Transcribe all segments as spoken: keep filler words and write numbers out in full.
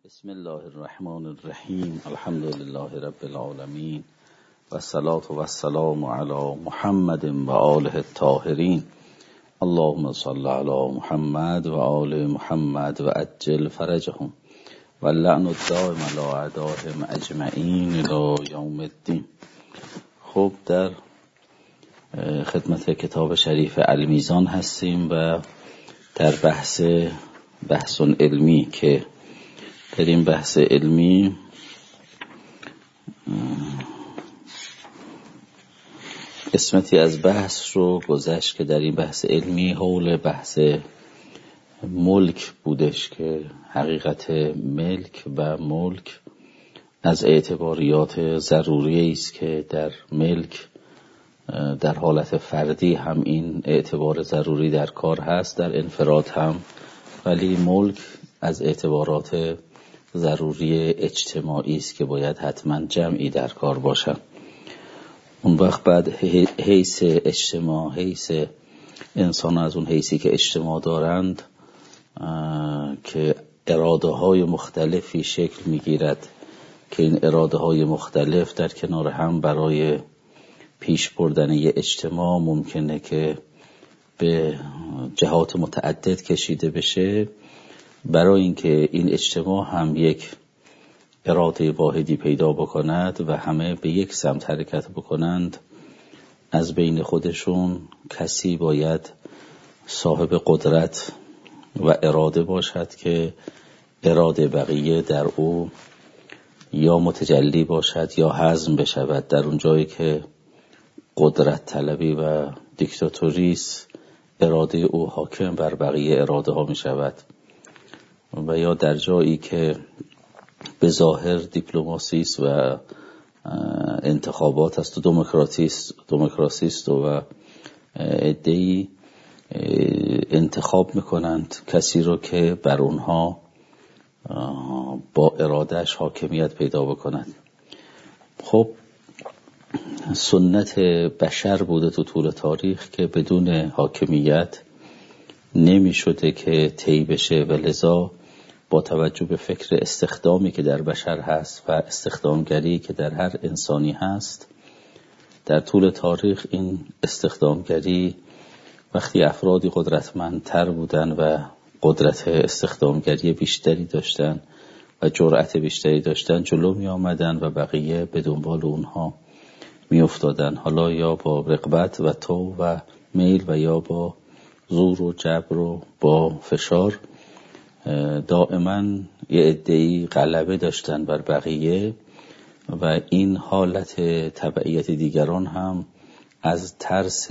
بسم الله الرحمن الرحیم. الحمد لله رب العالمین و الصلاة و السلام علی محمد و آله الطاهرین. اللهم صل علی محمد و آل محمد و عجل فرجهم و لعن الدائم علی اعدائهم اجمعین الی یوم الدین. خب در خدمت کتاب شریف المیزان هستیم و در بحث بحث علمی که در این بحث علمی قسمتی از بحث رو گذشت که در این بحث علمی حول بحث ملک بودش که حقیقت ملک و ملک از اعتباریات ضروری است که در ملک در حالت فردی هم این اعتبار ضروری در کار هست، در انفراد هم، ولی ملک از اعتبارات ضروری اجتماعی است که باید حتما جمعی در کار باشن. اون وقت بعد حیث اجتماع، حیث انسان از اون حیثی که اجتماع دارند که اراده های مختلفی شکل میگیرد که این اراده های مختلف در کنار هم برای پیش بردن یه اجتماع ممکنه که به جهات متعدد کشیده بشه. برای اینکه این اجتماع هم یک اراده واحدی پیدا بکند و همه به یک سمت حرکت بکنند، از بین خودشون کسی باید صاحب قدرت و اراده باشد که اراده بقیه در او یا متجلی باشد یا هضم بشود. در اون جایی که قدرت طلبی و دیکتاتوریست، اراده او حاکم بر بقیه اراده ها می شود، و یا در جایی که به ظاهر دیپلماسی است و انتخابات است و دموکراتیست دموکراسیست و عده‌ای انتخاب میکنند کسی رو که بر اونها با ارادهش حاکمیت پیدا بکند. خب سنت بشر بوده تو طول تاریخ که بدون حاکمیت نمی شده که طی بشه، و لذا با توجه به فکر استخدامی که در بشر هست و استخدامگری که در هر انسانی هست، در طول تاریخ این استخدامگری وقتی افرادی قدرتمندتر بودن و قدرت استخدامگری بیشتری داشتن و جرأت بیشتری داشتن، جلو می آمدن و بقیه به دنبال اونها می افتادن، حالا یا با رغبت و تو و میل و یا با زور و جبر و با فشار. دائما یه عده‌ای غلبه داشتن بر بقیه و این حالت تبعیت دیگران هم از ترس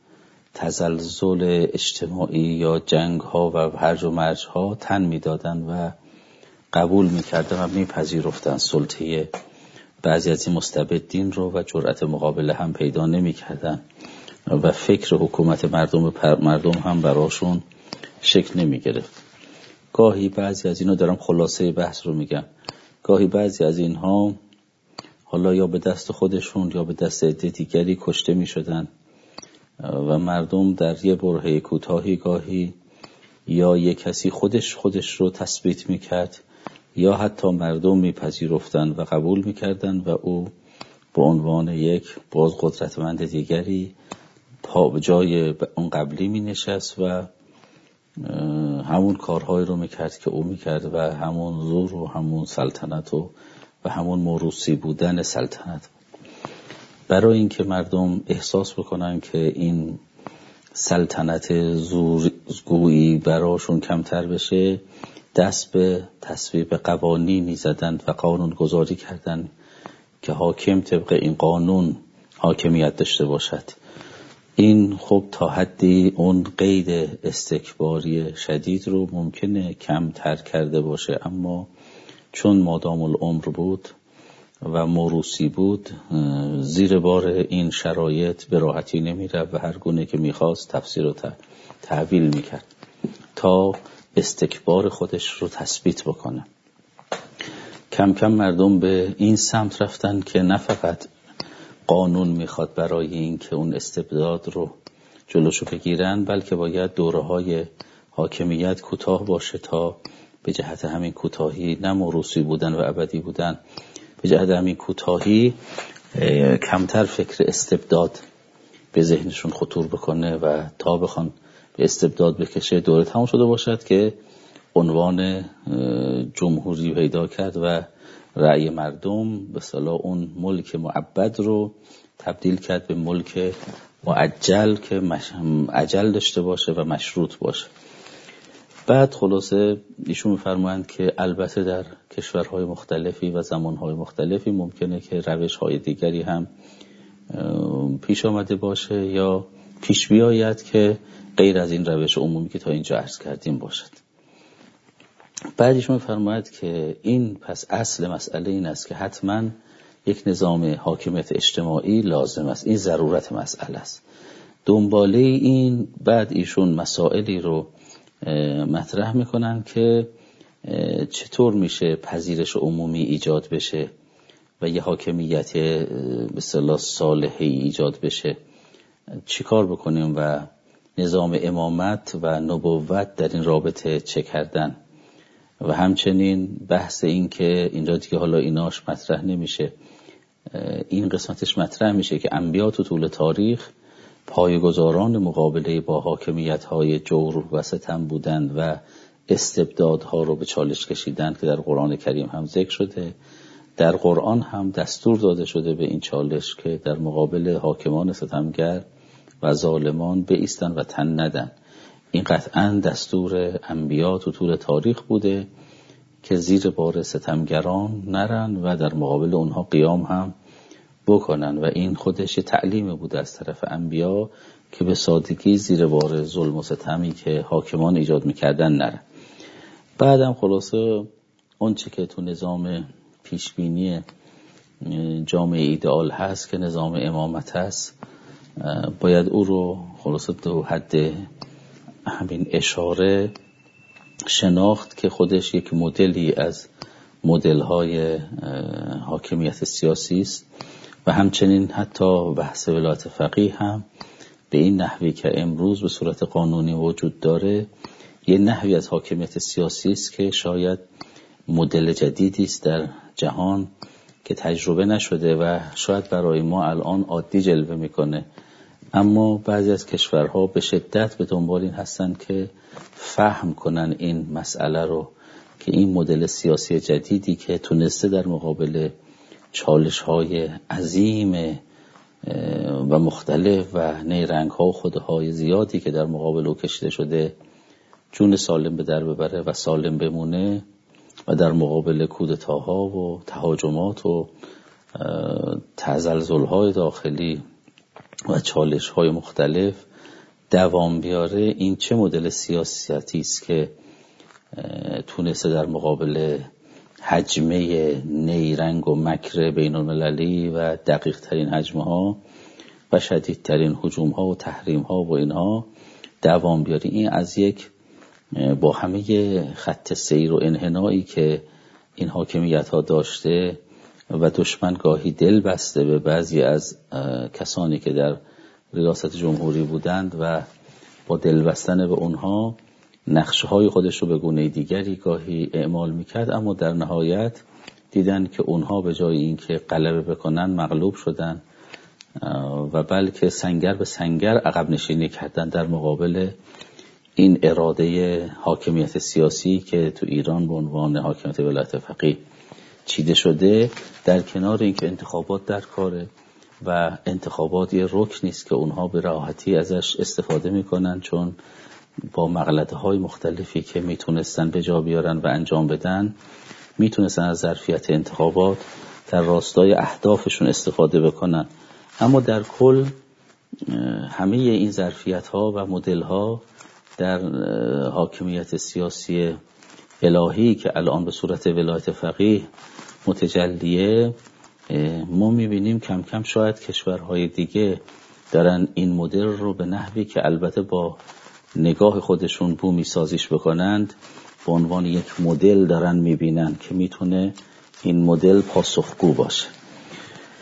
تزلزل اجتماعی یا جنگ ها و هرج و مرج ها تن می دادن و قبول می کردن و می پذیرفتن سلطه بعضی از این مستبدین رو و جرأت مقابله هم پیدا نمی کردن و فکر حکومت مردم مردم هم براشون شکل نمی گرفت. گاهی بعضی از اینها، دارم خلاصه بحث رو میگم، گاهی بعضی از اینها حالا یا به دست خودشون یا به دست عده دیگری کشته می شدن و مردم در یه برهه کوتاهی گاهی یا یک کسی خودش خودش رو تثبیت می کرد یا حتی مردم می پذیرفتن و قبول می کردن و او به عنوان یک باز قدرتمند دیگری پا به جای اون قبلی می نشست و همون کارهایی رو میکرد که او میکرد و همون زور و همون سلطنت و و همون موروثی بودن سلطنت. برای اینکه مردم احساس بکنن که این سلطنت زورگویی براشون کمتر بشه، دست به تصویب قوانینی زدند و قانون گذاری کردند که حاکم طبق این قانون حاکمیت داشته باشد. این خب تا حدی اون قید استکباری شدید رو ممکنه کمتر کرده باشه، اما چون مادام العمر بود و موروثی بود، زیر بار این شرایط به راحتی نمیره و هر گونه که میخواست تفسیر و تحویل میکرد تا استکبار خودش رو تثبیت بکنه. کم کم مردم به این سمت رفتن که نه فقط قانون میخواد برای این که اون استبداد رو جلوشو بگیرن، بلکه باید دوره‌های حاکمیت کوتاه باشه تا به جهت همین کوتاهی نه موروثی بودن و ابدی بودن، به جهت همین کوتاهی کمتر فکر استبداد به ذهنشون خطور بکنه و تا بخوان به استبداد بکشه دوره تمام شده باشد که عنوان جمهوری پیدا کرد و رأی مردم به اصطلاح اون ملک معبد رو تبدیل کرد به ملک معجل که عجل داشته باشه و مشروط باشه. بعد خلاصه ایشون می‌فرمایند که البته در کشورهای مختلفی و زمانهای مختلفی ممکنه که روش‌های دیگری هم پیش آمده باشه یا پیش بیاید که غیر از این روش عمومی که تا اینجا عرض کردیم باشد. بعد ایشون می‌فرماید که این پس اصل مسئله این است که حتما یک نظام حاکمیت اجتماعی لازم است، این ضرورت مسئله است. دنباله این بعد ایشون مسائلی رو مطرح میکنن که چطور میشه پذیرش عمومی ایجاد بشه و یه حاکمیت به اصطلاح صالحی ایجاد بشه، چیکار بکنیم و نظام امامت و نبوت در این رابطه چه کردن. و همچنین بحث این که اینجا دیگه حالا ایناش مطرح نمیشه، این قسمتش مطرح میشه که انبیا تو طول تاریخ پایه‌گذاران مقابله با حاکمیت‌های جور و ستم بودند و استبدادها رو به چالش کشیدند که در قرآن کریم هم ذکر شده. در قرآن هم دستور داده شده به این چالش که در مقابل حاکمان ستمگر و ظالمان بایستن و تن ندن. این قطعاً دستور انبیا تو طول تاریخ بوده که زیر بار ستمگران نرن و در مقابل اونها قیام هم بکنن و این خودش تعلیم بوده از طرف انبیا که به سادگی زیر بار ظلم و ستمی که حاکمان ایجاد میکردن نرن. بعدم خلاصه اون چه که تو نظام پیشبینی جامعه ایدئال هست که نظام امامت هست، باید او رو خلاصه تو حد همین اشاره شناخت که خودش یک مدلی از مدل‌های حاکمیت سیاسی است و همچنین حتی بحث ولایت فقیه هم به این نحوی که امروز به صورت قانونی وجود داره یه نحوی از حاکمیت سیاسی است که شاید مدل جدیدی است در جهان که تجربه نشده و شاید برای ما الان عادی جلوه میکنه، اما بعضی از کشورها به شدت به دنبال این هستن که فهم کنن این مسئله رو که این مدل سیاسی جدیدی که تونسته در مقابل چالش‌های عظیم و مختلف و نیرنگ‌ها و خودهای زیادی که در مقابل او کشیده شده جون سالم به در ببره و سالم بمونه و در مقابل کودتاها و تهاجمات و تزلزل‌های داخلی و چالش‌های مختلف دوام بیاره. این چه مدل سیاستی است که تونسته در مقابل حجمه نیرنگ و مکر بین المللی و دقیق ترین حجمه ها و شدید ترین هجوم ها و تحریم ها و اینها دوام بیاره. این از یک با همه خط سیر و انحنایی که این حاکمیت ها داشته و دشمن گاهی دل بسته به بعضی از کسانی که در ریاست جمهوری بودند و با دل بستن به اونها نقشه های خودش رو به گونه دیگری گاهی اعمال میکرد، اما در نهایت دیدن که اونها به جای این که غلبه بکنن مغلوب شدن و بلکه سنگر به سنگر عقب نشینی کردن در مقابل این اراده حاکمیت سیاسی که تو ایران به عنوان حاکمیت ولایت فقیه چیده شده. در کنار اینکه انتخابات در کاره و انتخابات یه رکن نیست که اونها به راحتی ازش استفاده میکنن، چون با مغلطه های مختلفی که میتونستن به جا بیارن و انجام بدن میتونستن از ظرفیت انتخابات در راستای اهدافشون استفاده بکنن. اما در کل همه این ظرفیت ها و مدل ها در حاکمیت سیاسی الهی که الان به صورت ولایت فقیه متجلیه، ما میبینیم کم کم شاید کشورهای دیگه دارن این مدل رو به نحوی که البته با نگاه خودشون بومی سازیش بکنند به عنوان یک مدل دارن میبینن که میتونه این مدل پاسخگو باشه.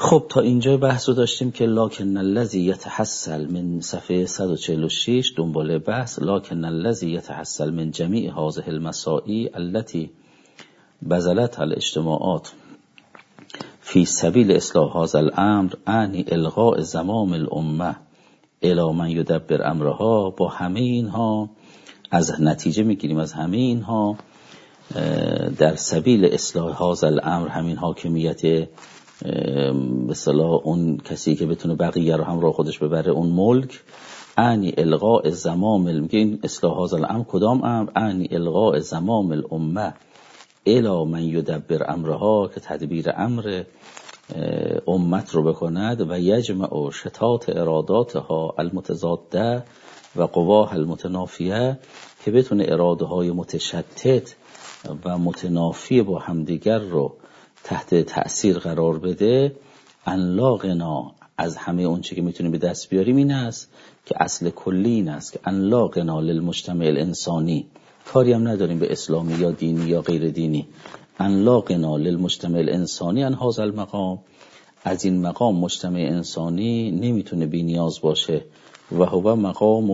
خب تا اینجا بحث رو داشتیم که لکن الذی یتحصل من صفحه صد و چهل و شش دنباله بحث لکن الذی یتحصل من جمیع هذه المساعی التي بذلت الاجتماعات فی سبیل اصلاح هذا الامر اعنی الغاء زمام الامه الی من یدبر امرها. با همه اینها از نتیجه میگیریم از همه اینها در سبیل اصلاح هذا الامر، همین حاکمیت به اصطلاح اون کسی که بتونه بقیه رو همراه خودش ببره، اون ملک، اعنی الغاء زمام، میگه این اصلاح هذا الامر کدام امر؟ اعنی الغاء زمام الامه الی من یدبر امرها، که تدبیر امر امت رو بکند و یجمع شتات اراداتها المتضاده و قواها المتنافیه، که بتونه اراده های متشتت و متنافی با همدیگر رو تحت تأثیر قرار بده. ان لا غنا، از همه اون چی که میتونیم به دست بیاریم این است که اصل کلی این است که ان لا غنا للمجتمع الانسانی، کاری هم نداریم به اسلامی یا دینی یا غیر دینی، ان لا غنا للمجتمع الانسانی ان هذا المقام، از این مقام مجتمع انسانی نمیتونه بی نیاز باشه. و هو مقام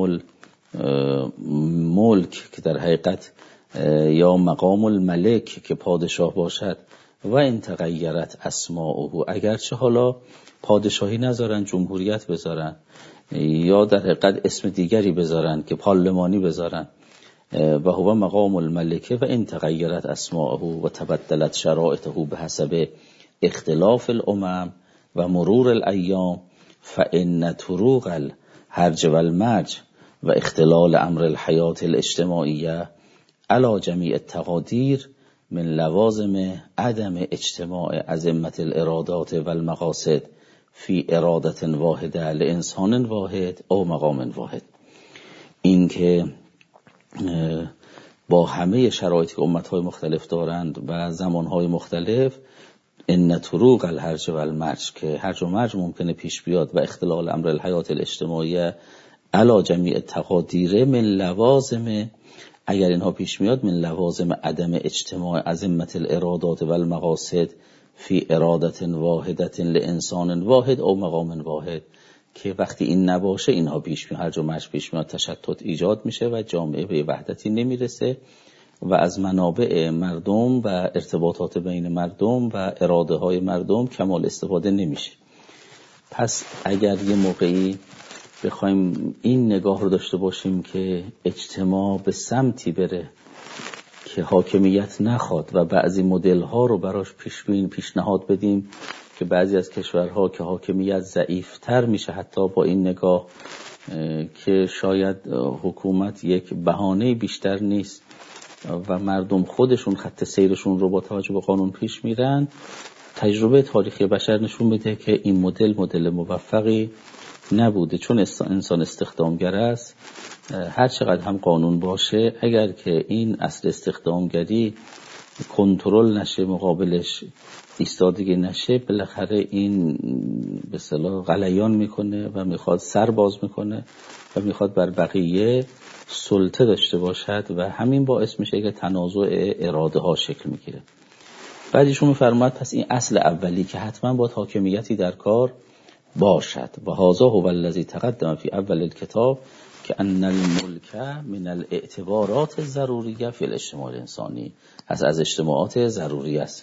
الملک، که در حقیقت یا مقام الملک که پادشاه باشد. و این تغیرت اسماؤه، اگرچه حالا پادشاهی نذارن، جمهوریت بذارن، یا در حقیقت اسم دیگری بذارن که پارلمانی بذارن. و هو مقام الملکه و این تغیرت اسماؤه و تبدلت شرائطه به حسب اختلاف الامم و مرور الایام، فان طروق الهرج و المرج و اختلال امر الحیات الاجتماعیه علی جمیع التقادیر من لوازم عدم اجتماع ازمة الارادات و المقاصد فی ارادت واحده لانسان واحد او مقام واحد. این که با همه شرایطی که امتهای مختلف دارند و زمانهای مختلف، ان طروق الهرج و المرج، که هرج و مرج ممکنه پیش بیاد، و اختلال امر الحیات الاجتماعیه علی جمیع التقادیر من لوازم، اگر اینها پیش میاد، من لوازم عدم اجتماع ازمة الارادات و المقاصد فی ارادت واحدت لانسان واحد او مقام واحد، که وقتی این نباشه اینها پیش میاد، هرج و مرج پیش میاد، تشتت ایجاد میشه و جامعه به وحدتی نمیرسه و از منابع مردم و ارتباطات بین مردم و اراده های مردم کمال استفاده نمیشه. پس اگر یه موقعی بخوایم این نگاه رو داشته باشیم که اجتماع به سمتی بره که حاکمیت نخواد و بعضی مدل ها رو براش پیشبین پیشنهاد بدیم که بعضی از کشورها که حاکمیت ضعیفتر میشه، حتی با این نگاه که شاید حکومت یک بهانه بیشتر نیست و مردم خودشون خط سیرشون رو با توجه به قانون پیش میرن، تجربه تاریخی بشر نشون بده که این مدل مدل موفقی نبوده، چون انسان استخدامگر است. هر چقدر هم قانون باشه، اگر که این اصل استخدامگری کنترل نشه، مقابلش ایستادگی نشه، بالاخره این به اصطلاح غلیان میکنه و میخواد سر باز میکنه و میخواد بر بقیه سلطه داشته باشد و همین باعث میشه که تنازع اراده ها شکل میگیره. بعدیشون میفرماد پس این اصل اولی که حتما باید حاکمیتی در کار باشد. و هذا هو الذی تقدم فی اول الکتاب که ان الملک من الاعتبارات الضروریه فی الاجتماع الانسانی، از از اجتماعات ضروری است.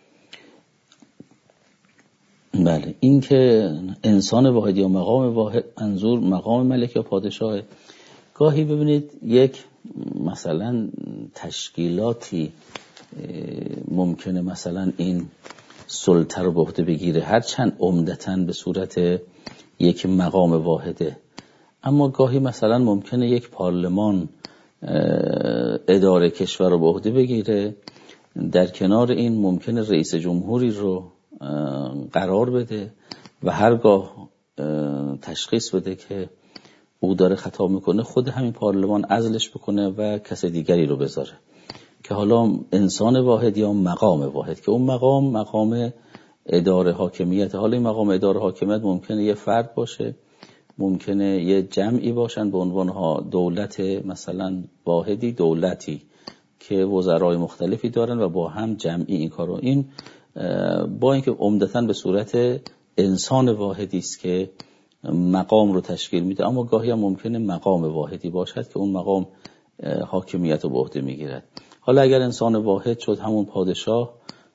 بله، این که انسان واحد یا مقام واحد، منظور مقام ملک یا پادشاه. گاهی ببینید یک مثلا تشکیلاتی ممکنه مثلا این سلطه رو به عهده بگیره، هرچند عمدتاً به صورت یک مقام واحده، اما گاهی مثلا ممکنه یک پارلمان اداره کشور رو به عهده بگیره، در کنار این ممکنه رئیس جمهوری رو قرار بده و هرگاه تشخیص بده که او داره خطا میکنه، خود همین پارلمان عزلش بکنه و کس دیگری رو بذاره، که حالا انسان واحد یا مقام واحد، که اون مقام مقام اداره حاکمیت. حالا این مقام اداره حاکمیت ممکنه یه فرد باشه، ممکنه یه جمعی باشن به عنوان ها دولت مثلا واحدی، دولتی که وزرای مختلفی دارن و با هم جمعی این کارو، این با اینکه عمدتاً به صورت انسان واحدی است که مقام رو تشکیل میده، اما گاهی هم ممکنه مقام واحدی باشد که اون مقام حاکمیت رو به عهده میگیرد. حالا اگر انسان واحد شد، همون پادشاه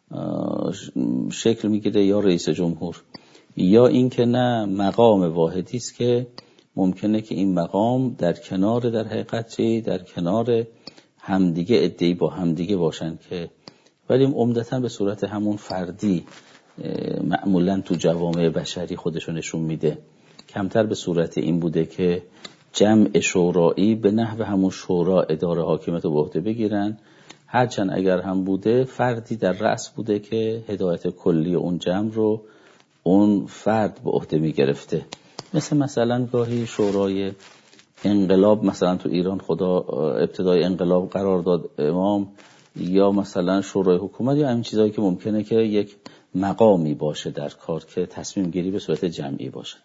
شکل میگیره یا رئیس جمهور، یا این که نه مقام واحدی است که ممکنه که این مقام در کنار در حقیقت در کنار همدیگه ادعی با همدیگه باشن، که ولی عمدتاً به صورت همون فردی معمولاً تو جوامع بشری خودشو نشون میده. کمتر به صورت این بوده که جمع شورایی به نحو همون شورا اداره حاکمیت رو به عهده بگیرن، هرچند اگر هم بوده فردی در رأس بوده که هدایت کلی اون جمع رو اون فرد به عهده میگرفته. مثل مثلا گاهی شورای انقلاب مثلا تو ایران خدا ابتدای انقلاب قرار داد امام، یا مثلا شورای حکومت، یا همین چیزایی که ممکنه که یک مقامی باشه در کار که تصمیم گیری به صورت جمعی باشه.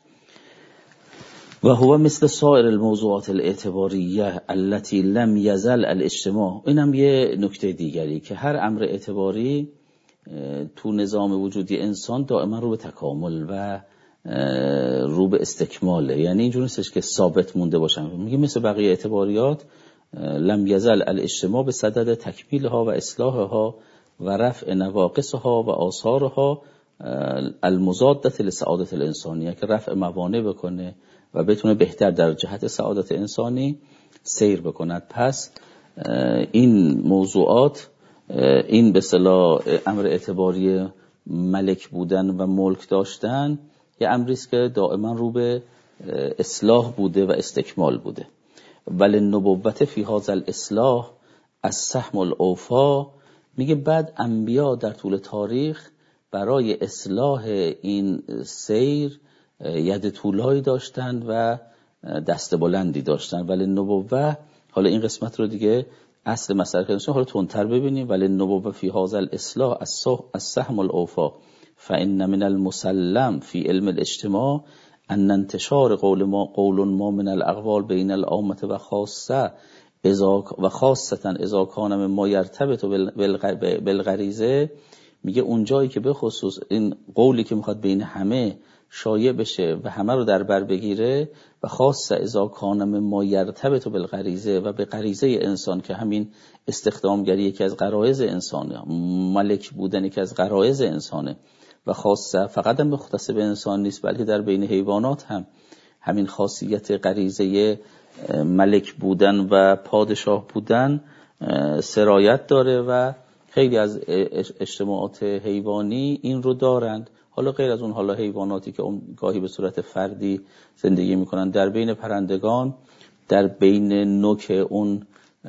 و هو مثل سایر الموضوعات الاعتباریه التي لم يزل الاجتماع. اینم یه نکته دیگری که هر امر اعتباری تو نظام وجودی انسان دائما رو به تکامل و رو به استکماله، یعنی اینجور نیستش که ثابت مونده باشن. میگه مثل بقیه اعتباریات لم یزل الاجتماع به صدد تکمیلها و اصلاحها و رفع نواقصها و آثارها المضادة لسعادت الانسانیه، که رفع موانع بکنه و بتونه بهتر در جهت سعادت انسانی سیر بکند. پس این موضوعات، این به اصطلاح امر اعتباری ملک بودن و ملک داشتن، یه امری است که دائما رو به اصلاح بوده و استکمال بوده. ولی نبوت فی هذا الاصلاح السهم الاوفا. میگه بعد انبیا در طول تاریخ برای اصلاح این سیر ید طولایی داشتند و دست بلندی داشتند. ولی نبوه، حالا این قسمت رو دیگه اصل مسئله کنیم، حالا تندتر ببینیم. ولی نبوه فی هذا الاصلاح السهم الاوفا فإن من المسلم في علم الاجتماع ان انتشار قول ما قول ما من الاقوال بین العامه و خاصه اذا و خاصه اذا کان ما یرتبط بالغریزه. میگه اون جایی که به خصوص این قولی که میخواد بین همه شایع بشه و همه رو در بر بگیره، و خاصه اذا کان ما یرتبط بالغریزه، و به غریزه انسان که همین استخدامگری یکی از غرایز انسانه، ملک بودن یکی از غرایز انسانه، و خاصه فقط هم مختص به انسان نیست بلکه در بین حیوانات هم همین خاصیت غریزه ملک بودن و پادشاه بودن سرایت داره و خیلی از اجتماعات حیوانی این رو دارند. حالا غیر از اون حالا حیواناتی که اون گاهی به صورت فردی زندگی میکنن، در بین پرندگان در بین نوک اون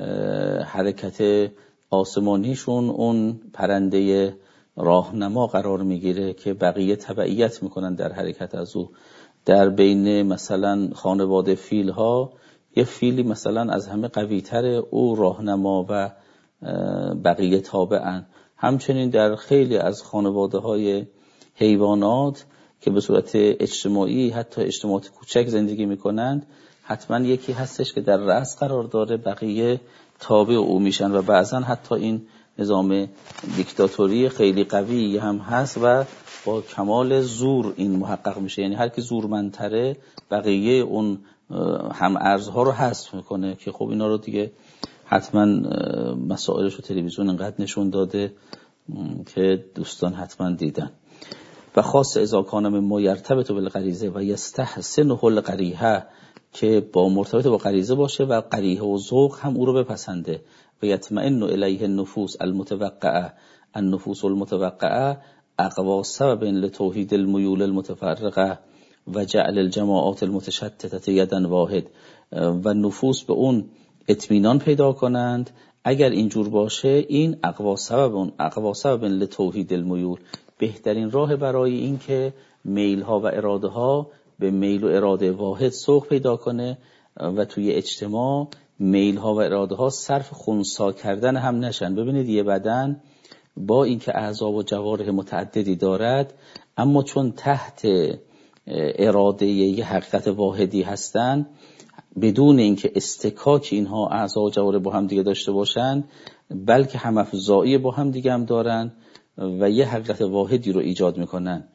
حرکت آسمانیشون اون پرنده راهنما قرار میگیره که بقیه تبعیت میکنن در حرکت از او. در بین مثلا خانواده فیل ها یه فیلی مثلا از همه قوی تره، او راهنما و بقیه تابعن. همچنین در خیلی از خانواده های حیوانات که به صورت اجتماعی حتی اجتماعات کوچک زندگی میکنند، حتما یکی هستش که در رأس قرار داره، بقیه تابع او میشن و بعضا حتی این نظام دیکتاتوری خیلی قوی هم هست و با کمال زور این محقق میشه، یعنی هر کی زورمندتره بقیه اون هم ارزها رو حذف میکنه، که خب اینا رو دیگه حتما مسائلش رو تلویزیون انقدر نشون داده که دوستان حتما دیدن. و خاص اذا کان ما یرتبط بالغریزه و یستحسنه القریحه، که با مرتبط با غریزه باشه و قریحه و ذوق هم او رو بپسنده. و یطمئن الیه النفوس المتوقعه النفوس المتوقعه اقوا سبب لتوحید المیول المتفرقه و جعل الجماعات المتشتته یدن واحد. و نفوس به اون اطمینان پیدا کنند اگر اینجور باشه، این اقوا سبب اون اقوا سبب لتوحید المیول، بهترین راه برای این که میل ها و اراده ها به میل و اراده واحد سوق پیدا کنه و توی اجتماع میل ها و اراده ها صرف خنثی کردن هم نشن. ببینید یه بدن با اینکه اعضا و جوارح متعددی دارد، اما چون تحت اراده یه حقیقت واحدی هستن، بدون اینکه استکاک اینها اعضا و جوارح با هم دیگه داشته باشن، بلکه هم افزایی با هم دیگه هم دارن و یه حقیقت واحدی رو ایجاد میکنن.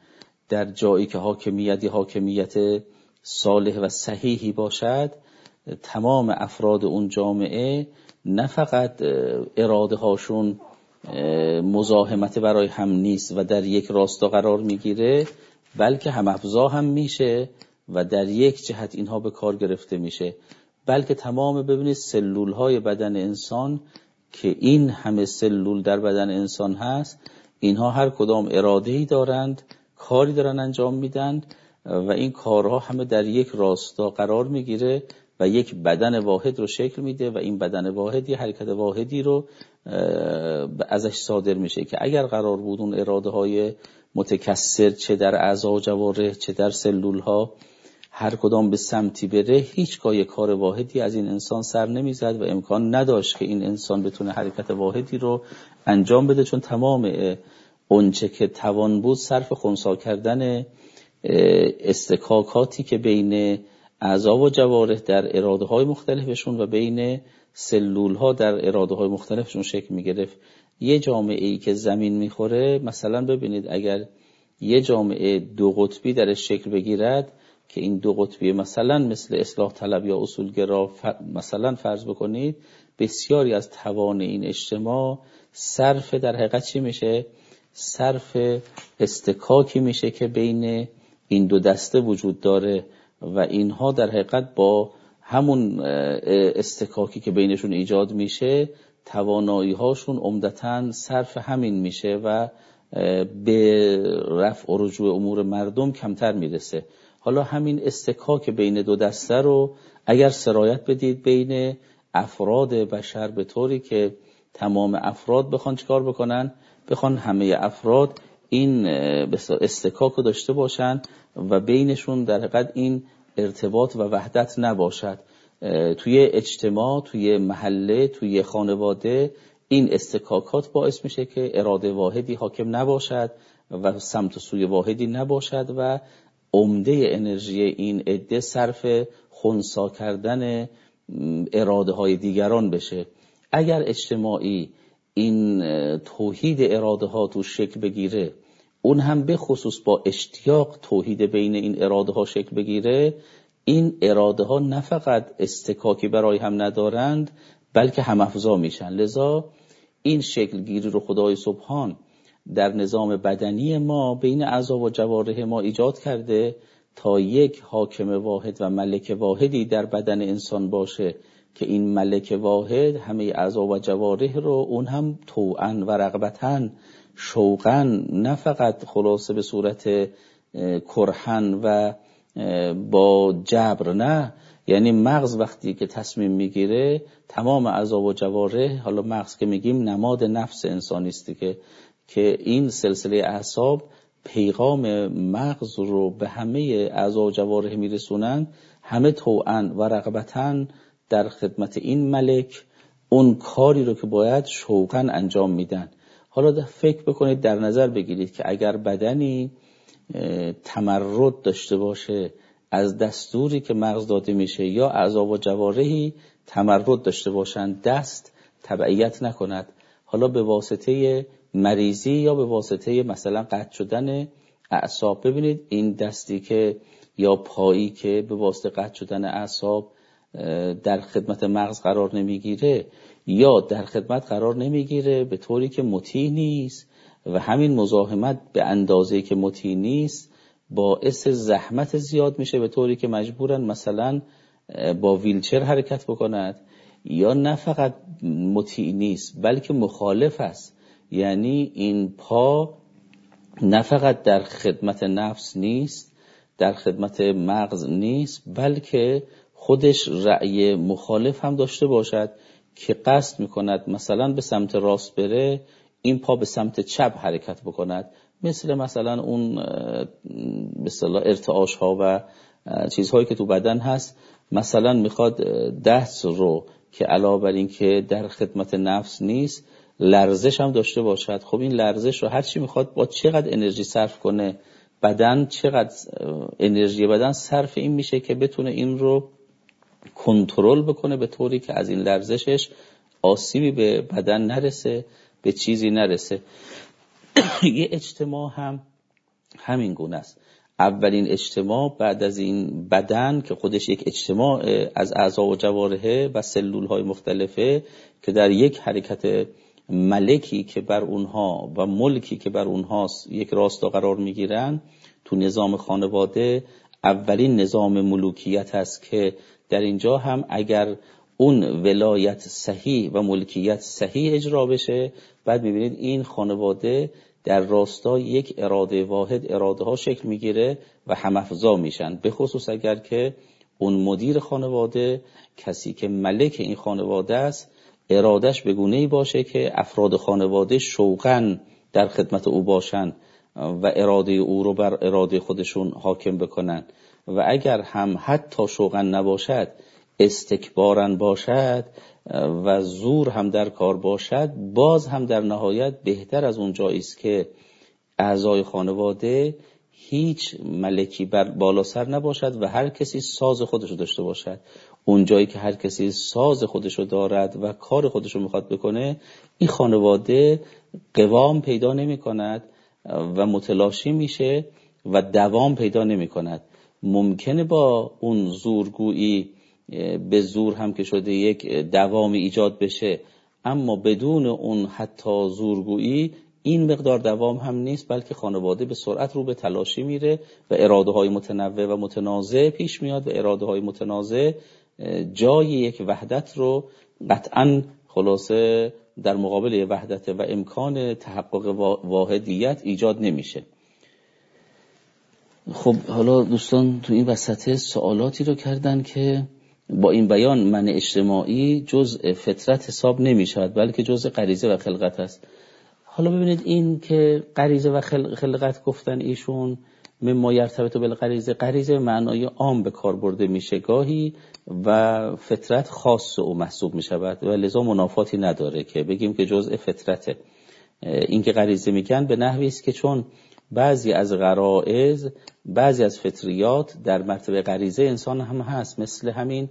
در جایی که حاکمیتی حاکمیت صالح و صحیحی باشد، تمام افراد اون جامعه نه فقط اراده هاشون مزاحمت برای هم نیست و در یک راستا قرار میگیره، بلکه هم افزا هم میشه و در یک جهت اینها به کار گرفته میشه، بلکه تمام ببینید سلول های بدن انسان که این همه سلول در بدن انسان هست، اینها هر کدام اراده‌ای دارند، کاری دارن انجام میدن و این کارها همه در یک راستا قرار میگیره و یک بدن واحد رو شکل میده و این بدن واحد یه حرکت واحدی رو ازش صادر میشه که اگر قرار بود اون اراده های متکثر چه در اعضا و جوارح چه در سلول ها هر کدام به سمتی بره، هیچگاه کار واحدی از این انسان سر نمیزد و امکان نداشت که این انسان بتونه حرکت واحدی رو انجام بده، چون تمام اونچه که توان بود صرف خنثی کردن استکاکاتی که بین اعضا و جوارح در اراده های مختلفشون و بین سلول ها در اراده های مختلفشون شکل می گرفت. یه جامعه ای که زمین می خوره، مثلا ببینید اگر یه جامعه دو قطبی درش شکل بگیرد که این دو قطبی مثلا مثل اصلاح طلب یا اصولگرا مثلا فرض بکنید، بسیاری از توان این اجتماع صرف در حقیقت چی میشه؟ صرف استکاکی میشه که بین این دو دسته وجود داره و اینها در حقیقت با همون استکاکی که بینشون ایجاد میشه توانایی هاشون عمدتاً صرف همین میشه و به رفع و رجوع امور مردم کمتر میرسه. حالا همین استکاک بین دو دسته رو اگر سرایت بدید بین افراد بشر به طوری که تمام افراد بخوان چیکار بکنن، بخوان همه افراد این استکاک رو داشته باشن و بینشون در حقیقت این ارتباط و وحدت نباشد، توی اجتماع، توی محله، توی خانواده این استکاکات باعث میشه که اراده واحدی حاکم نباشد و سمت و سوی واحدی نباشد و عمده انرژی این عده صرف خنثی کردن اراده های دیگران بشه. اگر اجتماعی این توحید اراده ها تو شکل بگیره، اون هم به خصوص با اشتیاق توحید بین این اراده ها شکل بگیره، این اراده ها نه فقط استکاکی برای هم ندارند بلکه هم افزا میشن. لذا این شکل گیری رو خدای سبحان در نظام بدنی ما بین اعضا و جوارح ما ایجاد کرده تا یک حاکم واحد و ملک واحدی در بدن انسان باشه که این ملک واحد همه اعضا و جوارح رو اون هم طوعاً و رغبتاً شوقاً، نه فقط خلاصه به صورت کرهن و با جبر، نه، یعنی مغز وقتی که تصمیم میگیره تمام اعضا و جوارح، حالا مغز که میگیم نماد نفس انسانی است که که این سلسله اعصاب پیغام مغز رو به همه اعضا و جوارح میرسونن، همه طوعاً و رغبتاً در خدمت این ملک اون کاری رو که باید شوقاً انجام میدن. حالا فکر بکنید، در نظر بگیرید که اگر بدنی تمرد داشته باشه از دستوری که مغز داده میشه یا اعضا و جوارحی تمرد داشته باشن، دست تبعیت نکند، حالا به واسطه مریضی یا به واسطه مثلا قطع شدن اعصاب، ببینید این دستی که یا پایی که به واسطه قطع شدن اعصاب در خدمت مغز قرار نمیگیره یا در خدمت قرار نمیگیره به طوری که مطیع نیست و همین مزاحمت به اندازه‌ای که مطیع نیست باعث زحمت زیاد میشه به طوری که مجبورن مثلا با ویلچر حرکت بکند، یا نه فقط مطیع نیست بلکه مخالف است، یعنی این پا نه فقط در خدمت نفس نیست، در خدمت مغز نیست، بلکه خودش رأی مخالف هم داشته باشد که قصد میکند مثلا به سمت راست بره، این پا به سمت چپ حرکت بکند، مثل مثلا اون به اصطلاح ارتعاش ها و چیزهایی که تو بدن هست. مثلا میخواد دست رو که علاوه بر این که در خدمت نفس نیست لرزش هم داشته باشد، خب این لرزش رو هر چی میخواد با چقدر انرژی صرف کنه بدن، چقدر انرژی بدن صرف این میشه که بتونه این رو کنترل بکنه به طوری که از این لرزشش آسیبی به بدن نرسه، به چیزی نرسه. یه اجتماع هم همین گونه است. اولین اجتماع بعد از این بدن که خودش یک اجتماع از اعضا و جوارحه و سلول های مختلفه که در یک حرکت ملکی که بر اونها و ملکی که بر اونهاست یک راستا قرار میگیرن، تو نظام خانواده اولین نظام ملوکیت هست که در اینجا هم اگر اون ولایت صحیح و ملکیت صحیح اجرا بشه، بعد میبینید این خانواده در راستای یک اراده واحد اراده ها شکل میگیره و همافزا میشن، به خصوص اگر که اون مدیر خانواده، کسی که ملک این خانواده است، ارادش به گونه‌ای باشه که افراد خانواده شوقاً در خدمت او باشن و اراده او رو بر اراده خودشون حاکم بکنن، و اگر هم حتی شوقاً نباشد استکباراً باشد و زور هم در کار باشد، باز هم در نهایت بهتر از اون جایی است که اعضای خانواده هیچ ملکی بر بالا سر نباشد و هر کسی ساز خودشو داشته باشد. اون جایی که هر کسی ساز خودشو دارد و کار خودشو میخواد بکنه، این خانواده قوام پیدا نمی کند و متلاشی میشه و دوام پیدا نمی کند. ممکنه با اون زورگویی به زور هم که شده یک دوامی ایجاد بشه، اما بدون اون حتی زورگویی این مقدار دوام هم نیست، بلکه خانواده به سرعت رو به تلاشی میره و اراده های متنوع و متنازع پیش میاد و اراده های متنازع جای یک وحدت رو قطعاً خلاصه در مقابل وحدت و امکان تحقق واحدیت ایجاد نمیشه. خب حالا دوستان تو این وسط سوالاتی رو کردن که با این بیان من اجتماعی جزء فطرت حساب نمی شود، بلکه جزء غریزه و خلقت است. حالا ببینید این که غریزه و خلقت گفتن ایشون مما یرتبط بالغریزه، غریزه معنای عام به کار برده میشه گاهی و فطرت خاص او محسوب می شود و لذا منافاتی نداره که بگیم که جزء فطرته. این که غریزه میگن به نحوی است که چون بعضی از غرائز، بعضی از فطریات در مرتبه غریزه انسان هم هست، مثل همین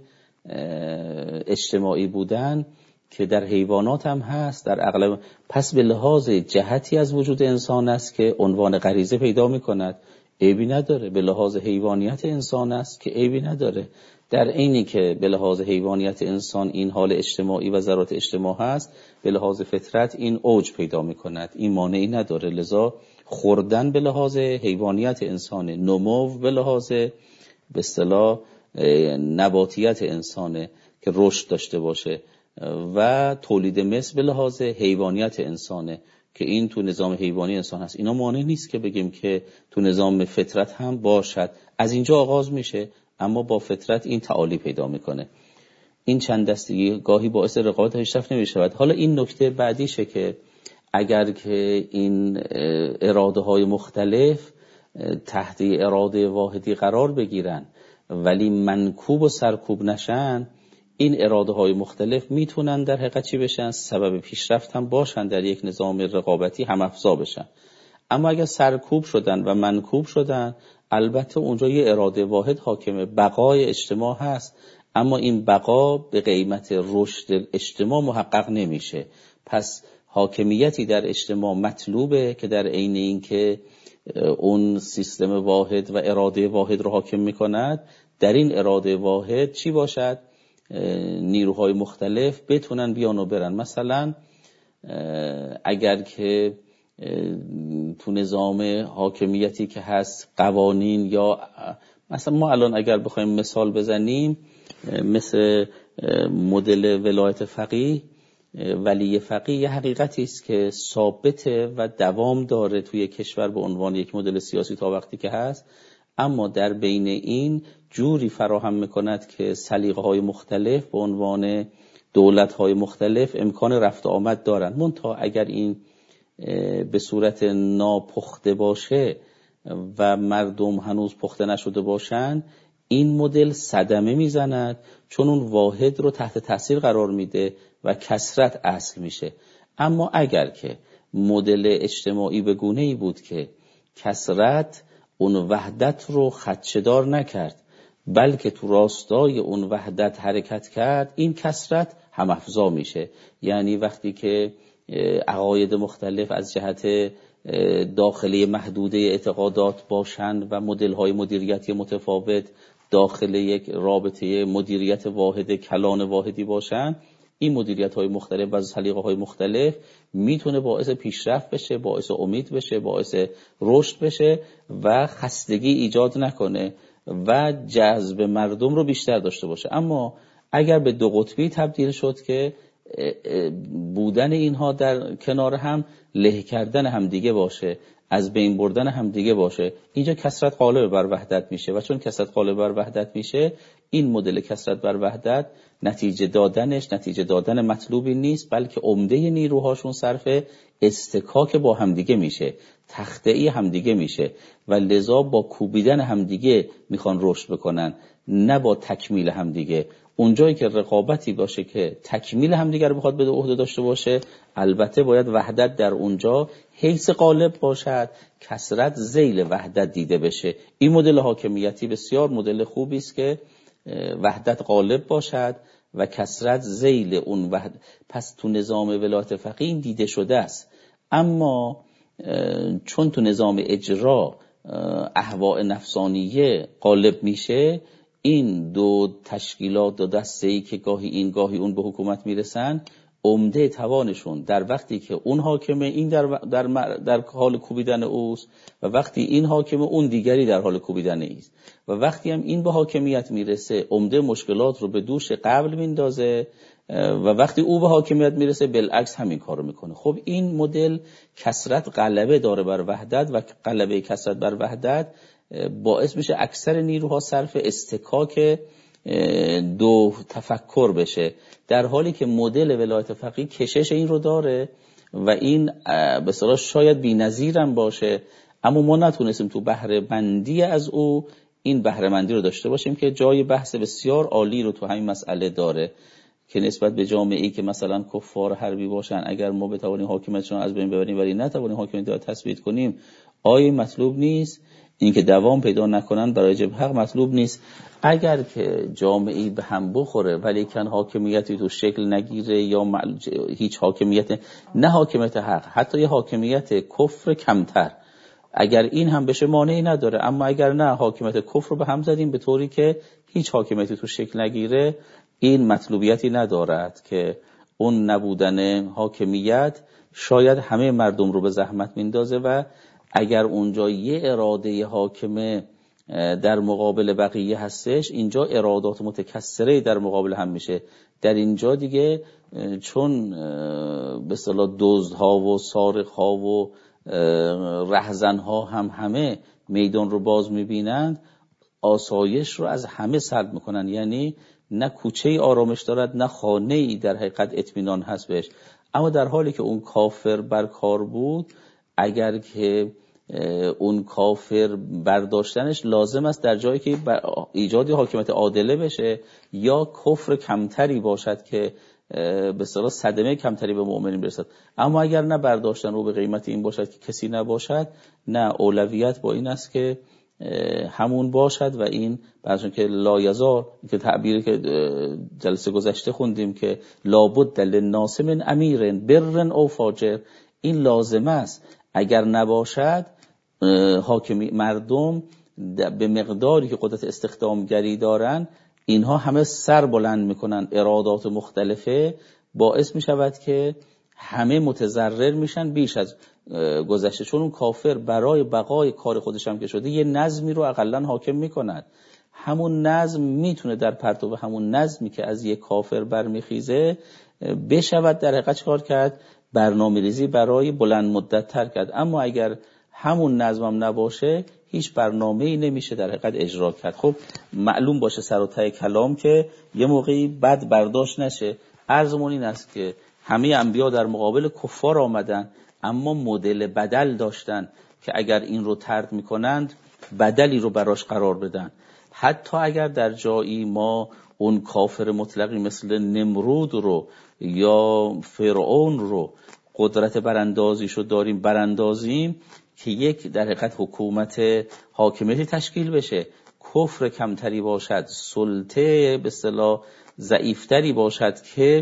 اجتماعی بودن که در حیوانات هم هست در اغلب. پس به لحاظ جهتی از وجود انسان است که عنوان غریزه پیدا می کند، عیبی نداره. به لحاظ حیوانیت انسان است که عیبی نداره. در عینی که به لحاظ حیوانیت انسان این حال اجتماعی و ذرات اجتماع هست، به لحاظ فطرت این اوج پیدا می کند، این مانعی نداره. لذا خوردن به لحاظ حیوانیت انسان، نمو به لحاظ به اصطلاح نباتیت انسانه که رشد داشته باشه و تولید مثل به لحاظ حیوانیت انسانه که این تو نظام حیوانی انسان هست. اینا مانع نیست که بگیم که تو نظام فطرت هم باشد. از اینجا آغاز میشه، اما با فطرت این تعالی پیدا میکنه. این چند دستگی گاهی باعث رقابت پیشرفت نمیشود. حالا این نکته بعدیشه که اگر که این اراده های مختلف تحت اراده واحدی قرار بگیرن ولی منکوب و سرکوب نشن، این اراده های مختلف میتونن در حقیقت چی بشن؟ سبب پیشرفت هم باشن، در یک نظام رقابتی هم افزا بشن. اما اگر سرکوب شدن و منکوب شدن، البته اونجا یه اراده واحد حاکمه، بقای اجتماع هست، اما این بقا به قیمت رشد اجتماع محقق نمیشه. پس حاکمیتی در اجتماع مطلوبه که در عین این که اون سیستم واحد و اراده واحد رو حاکم میکند، در این اراده واحد چی باشد؟ نیروهای مختلف بتونن بیان و برن. مثلا اگر که تو نظام حاکمیتی که هست قوانین، یا مثلا ما الان اگر بخوایم مثال بزنیم مثل مدل ولایت فقیه، ولی فقیه یه حقیقتی است که ثابته و دوام داره توی کشور به عنوان یک مدل سیاسی تا وقتی که هست، اما در بین این جوری فراهم میکند که سلیقه‌های مختلف به عنوان دولت‌های مختلف امکان رفت و آمد دارند. منتها اگر این به صورت ناپخته باشه و مردم هنوز پخته نشده باشند، این مدل صدمه میزند، چون اون واحد رو تحت تاثیر قرار میده و کثرت اصل میشه. اما اگر که مدل اجتماعی به گونه‌ای بود که کثرت اون وحدت رو خدشه‌دار نکرد، بلکه تو راستای اون وحدت حرکت کرد، این کثرت هم‌افزا میشه. یعنی وقتی که عقاید مختلف از جهت داخل محدوده اعتقادات باشند و مدل‌های مدیریتی متفاوت داخل یک رابطه مدیریت واحد کلان واحدی باشند، این مدیریت‌های مختلف و سلیقه‌های مختلف میتونه باعث پیشرفت بشه، باعث امید بشه، باعث رشد بشه و خستگی ایجاد نکنه و جذب مردم رو بیشتر داشته باشه. اما اگر به دو قطبی تبدیل شد که بودن اینها در کنار هم له کردن همدیگه باشه، از بین بردن همدیگه باشه، اینجا کثرت غالب بر وحدت میشه و چون کثرت غالب بر وحدت میشه، این مدل کثرت بر وحدت نتیجه دادنش نتیجه دادن مطلوبی نیست، بلکه عمده نیروهاشون صرف استکاک با همدیگه میشه، تخطئی همدیگه میشه و لذا با کوبیدن همدیگه میخوان رشد بکنن، نه با تکمیل همدیگه. اونجایی که رقابتی باشه که تکمیل همدیگه رو بخواد به عهده داشته باشه، البته باید وحدت در اونجا حیث غالب باشد، کثرت ذیل وحدت دیده بشه. این مدل حاکمیتی بسیار مدل خوبی است که وحدت غالب باشد و کثرت ذیل اون وحدت. پس تو نظام ولایت فقیه این دیده شده است. اما چون تو نظام اجرا اهواء نفسانیه غالب میشه، این دو تشکیلات، دو دسته‌ای که گاهی این گاهی اون به حکومت میرسن، عمده توانشون در وقتی که اون حاکمه این در, در, در حال کوبیدن اوست و وقتی این حاکمه اون دیگری در حال کوبیدن است و وقتی هم این به حاکمیت میرسه عمده مشکلات رو به دوش قبل میندازه و وقتی او به حاکمیت میرسه بالعکس همین کارو میکنه. خب این مدل کثرت غلبه داره بر وحدت و غلبه کثرت بر وحدت باعث میشه اکثر نیروها صرف استکاک دو تفکر بشه، در حالی که مدل ولایت فقیه کشش این رو داره و این به اصطلاح شاید بی‌نظیر هم باشه، اما ما نتونستیم تو بهره مندی از او این بهره مندی رو داشته باشیم که جای بحث بسیار عالی رو تو همین مسئله داره که نسبت به جامعه‌ای که مثلا کفار حربی باشن، اگر ما بتوانیم حاکمیتشون از بین ببریم ولی نتوانیم حاکمیت رو تثبیت کنیم، آیا مطلوب نیست؟ این که دوام پیدا نکنن برای جبهه حق مطلوب نیست. اگر که جامعه‌ای به هم بخوره ولی کن حاکمیتی تو شکل نگیره یا هیچ حاکمیت، نه حاکمیت حق، حتی یه حاکمیت کفر کمتر، اگر این هم بشه مانعی نداره. اما اگر نه حاکمیت کفر رو به هم زدیم به طوری که هیچ حاکمیتی تو شکل نگیره، این مطلوبیتی ندارد که اون نبودن حاکمیت شاید همه مردم رو به زحمت میندازه و اگر اونجا یه اراده حاکمه در مقابل بقیه هستش، اینجا ارادات متکثره در مقابل هم میشه. در اینجا دیگه چون به اصطلاح دزدها و سارقها و رهزنها هم همه میدان رو باز میبینند، آسایش رو از همه سلب میکنن، یعنی نه کوچه آرامش دارد نه خانه ای در حقیقت اطمینان هست بهش. اما در حالی که اون کافر بر کار بود، اگر که اون کافر برداشتنش لازم است در جایی که ایجاد حاکمیت عادله بشه یا کفر کمتری باشد که به اصطلاح صدمه کمتری به مؤمنین برسد. اما اگر نه برداشتن رو به قیمت این باشد که کسی نباشد، نه، اولویت با این است که همون باشد و این بعضی که لا یزار، که تعبیری که جلسه گذشته خوندیم که لابد للناس من امیر بر او فاجر، این لازم است. اگر نباشد حاکمی مردم به مقداری که قدرت استخدامگری دارن، اینها همه سر بلند میکنن، ارادات مختلفه باعث میشود که همه متضرر میشن بیش از گذشته، چون اون کافر برای بقای کار خودش هم که شده یه نظمی رو اقلن حاکم میکند. همون نظم میتونه در پرتو همون نظمی که از یه کافر برمیخیزه بشود در حقیقت کار کرد، برنامه ریزی برای بلند مدت تر کرد. اما اگر همون نظمم نباشه، هیچ برنامه‌ای نمیشه در حقیقت اجرا کرد. خب معلوم باشه سر و ته کلام که یه موقعی بد برداشت نشه. عرضمون این است که همه انبیا در مقابل کفار آمدن، اما مدل بدل داشتن که اگر این رو طرد میکنند بدلی رو براش قرار بدن. حتی اگر در جایی ما اون کافر مطلقی مثل نمرود رو یا فرعون رو قدرت براندازیشو داریم براندازیم که یک در حقیقت حکومت حاکمیتی تشکیل بشه، کفر کمتری باشد، سلطه به اصطلاح ضعیفتری باشد که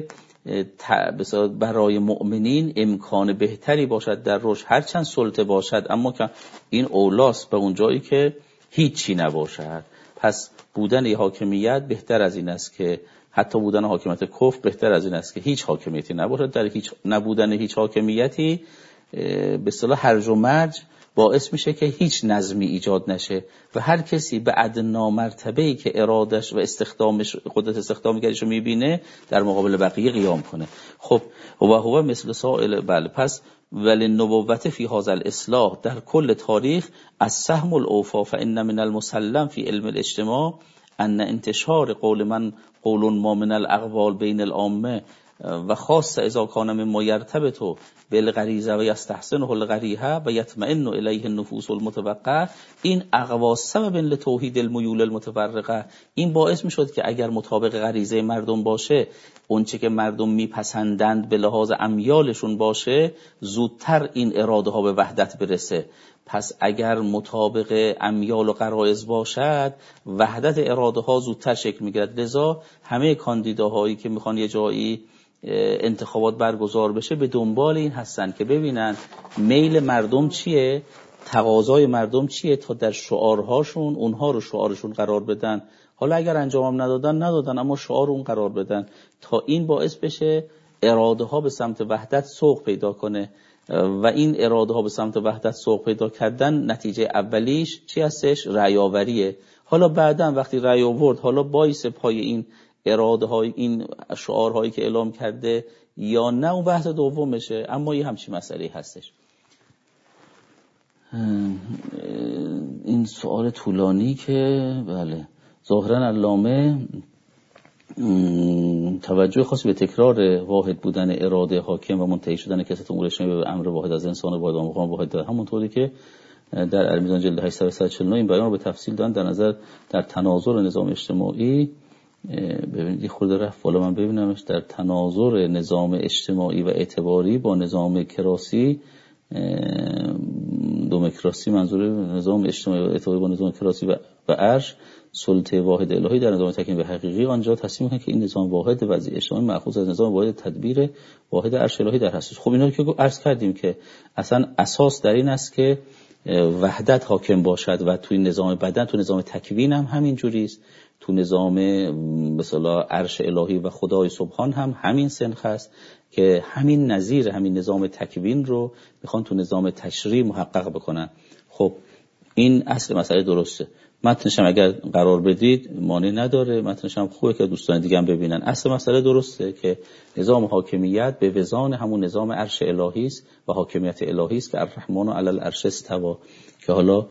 برای مؤمنین امکان بهتری باشد در رشد، هرچند سلطه باشد اما که این اولاست به اون جایی که هیچی نباشد. پس بودن یه حاکمیت بهتر از این است که حتی بودن حاکمیت کفر بهتر از این است که هیچ حاکمیتی نباشد. در هیچ نبودن هیچ حاکمیتی به اصطلاح هرج و مرج باعث میشه که هیچ نظمی ایجاد نشه و هر کسی به ادنا مرتبه‌ای که ارادش و استخدامش قدرت استخدامگریشو میبینه در مقابل بقیه قیام کنه. خب و هو مثل سائل بله پس ولی نبوت فی هذا الاصلاح در کل تاریخ از سهم الاوفا فان من المسلم فی علم الاجتماع ان انتشار قول من قول ما من الاقوال بین العامه و خاص اذا کان مما یرتبط بالغریزه و یستحسنه الغریحه و یطمئن الیه النفوس المتوقعه، این اقوا سبب لتوحید المیول المتفرقه، این باعث میشد که اگر مطابق غریزه مردم باشه، اونچه که مردم میپسندند به لحاظ امیالشون باشه، زودتر این اراده ها به وحدت برسه. پس اگر مطابق امیال و غرایز باشد، وحدت اراده ها زودتر شکل میگیرد. لذا همه کاندیداهایی که میخوان یه جایی انتخابات برگزار بشه به دنبال این هستن که ببینن میل مردم چیه، تقاضای مردم چیه، تا در شعارهاشون اونها رو شعارشون قرار بدن. حالا اگر انجامم ندادن ندادن اما شعار اون قرار بدن تا این باعث بشه اراده ها به سمت وحدت سوق پیدا کنه. و این اراده ها به سمت وحدت سوق پیدا کردن نتیجه اولیش چی هستش؟ رأی آوریه. حالا بعداً وقتی رأی آورد، حالا بایس پای این اراده های این شعارهایی که اعلام کرده یا نه، اون بحث دومشه. اما یه همچین مسئله هستش. این سوال طولانی که بله ظاهرا علامه توجه خاصی به تکرار واحد بودن اراده حاکم و منتهی شدن کسات امور اجتماعی به امر واحد از انسان واحد و مقام واحد داره، همونطوری که در المیزان جلد هشتصد و چهل و نه این بیان رو به تفصیل دادن. در نظر در تناظر نظام اجتماعی ببینید خورده رفت بالا، من ببینمش، در تناظر نظام اجتماعی و اعتباری با نظام کراسی، دموکراسی منظور نظام اجتماعی و اعتباری با نظام کراسی و عرش، سلطه واحد الهی در نظام تکوین و حقیقی، آنجا تصمیم کنه که این نظام واحد وضعی اجتماعی مأخوذ از نظام واحد تدبیر واحد عرش الهی در هست. خب اینا رو که عرض کردیم که اصلا اساس در این است که وحدت حاکم باشد و توی نظام بدن، تو نظام تکوین هم همین جوری است، تو نظام مثلا عرش الهی و خدای سبحان هم همین سنخ است که همین نظیر همین نظام تکوین رو میخوان تو نظام تشریع محقق بکنن. خب این اصل مسئله درسته. متنش هم اگر قرار بدید مانع نداره، متنش هم خوبه که دوستان دیگه هم ببینن. اصل مسئله درسته که نظام حاکمیت به وزان همون نظام عرش الهی است و حاکمیت الهی است که الرحمن علی العرش استوى، که حالا